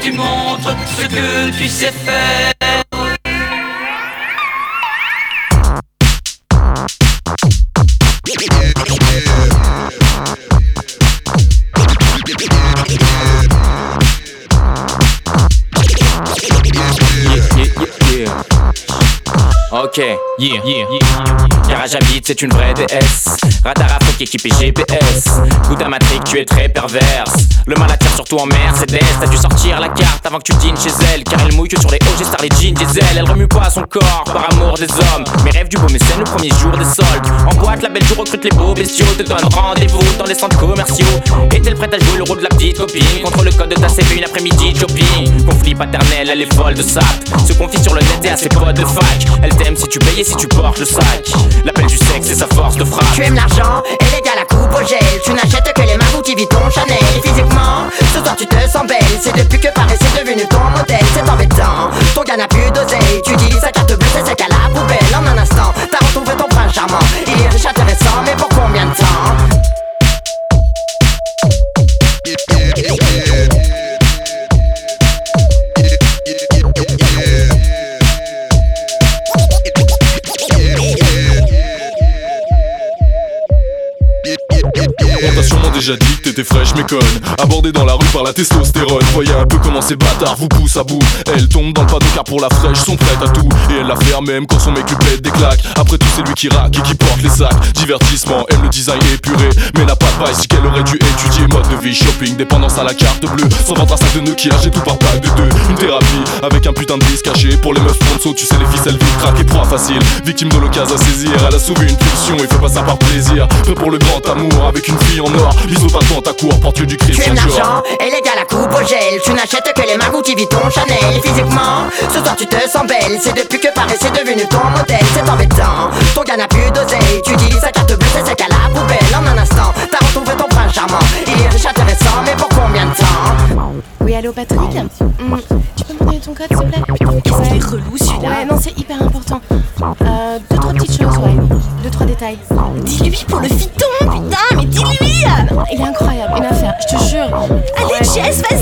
tu montres ce que tu sais faire. Ok, Garage à vide, c'est une vraie déesse. Radar à faux équipé GPS. Coup à Matrix, tu es très perverse. Le mal attire surtout en Mercedes. T'as dû sortir la carte avant que tu dînes chez elle. Car elle mouille que sur les OG Star, les jeans diesel. Elle remue pas son corps par amour des hommes. Mais rêve du beau mécène le premier jour des soldes. En boîte, la belle, tu recrutes les beaux bestiaux. Te donne rendez-vous dans les centres commerciaux. Est-elle prête à jouer le rôle de la petite copine contre le code de ta CV une après-midi shopping? Conflit paternel, elle est folle de sap. Se confie sur le net et à ses potes de fac. Elle t'aime si tu payes et si tu portes le sac. L'appel du sexe et sa force de frappe. Tu aimes l'argent et les gars la coupe au gel. Tu n'achètes que les Marouti Vuitton Chanel. Physiquement, ce soir tu te sens belle. C'est depuis que Paris c'est devenu ton modèle. C'est embêtant, ton gars n'a plus d'oseille. Tu utilises sa carte bleue, c'est celle qu'à la poubelle. En un instant, t'as retrouvé ton prince charmant. Il est riche, intéressant, mais pour combien de temps? On t'a sûrement déjà dit que t'étais fraîche mais conne. Abordée dans la rue par la testostérone. Voyez un peu comment ces bâtards vous poussent à bout. Elle tombe dans le panneau car pour la fraîche sont prêtes à tout. Et elle la fait même quand son mec lui pète des claques. Après tout c'est lui qui raque et qui porte les sacs. Divertissement, aime le design épuré. Mais n'a pas de bail si qu'elle aurait dû étudier. Mode de vie, shopping, dépendance à la carte bleue. Son ventre un sac de nœuds qui agit tout par pack de deux. Une thérapie avec un putain de vice caché. Pour les meufs ponceaux, tu sais les ficelles vides, crack et proie facile. Victime de l'occasion à saisir. Elle a soulevé une pulsion, il fait pas ça par plaisir. Fait pour le grand amour avec une fille en or. Bisous pas dans ta cour, porte du Christ. Tu aimes l'argent et les gars la coupe au gel. Tu n'achètes que les Marouti Vuitton Chanel. Physiquement, ce soir tu te sens belle. C'est depuis que Paris c'est devenu ton modèle. C'est embêtant, ton gars n'a plus d'oseille. Tu utilises sa carte bleue, c'est celle qu'à la poubelle. En un instant, t'as retrouvé ton prince charmant. Il est riche, intéressant, mais pour combien de temps? Oui, allô Patrick, tu peux me donner ton code s'il te plaît? Qu'est-ce qu'il est relou celui-là? Ouais, non, c'est hyper important. Deux, trois petites choses, ouais. Deux, trois détails. Dis-lui pour le fiton, putain, mais dis-lui! Il est incroyable, une affaire, je te jure. Allez, Jess,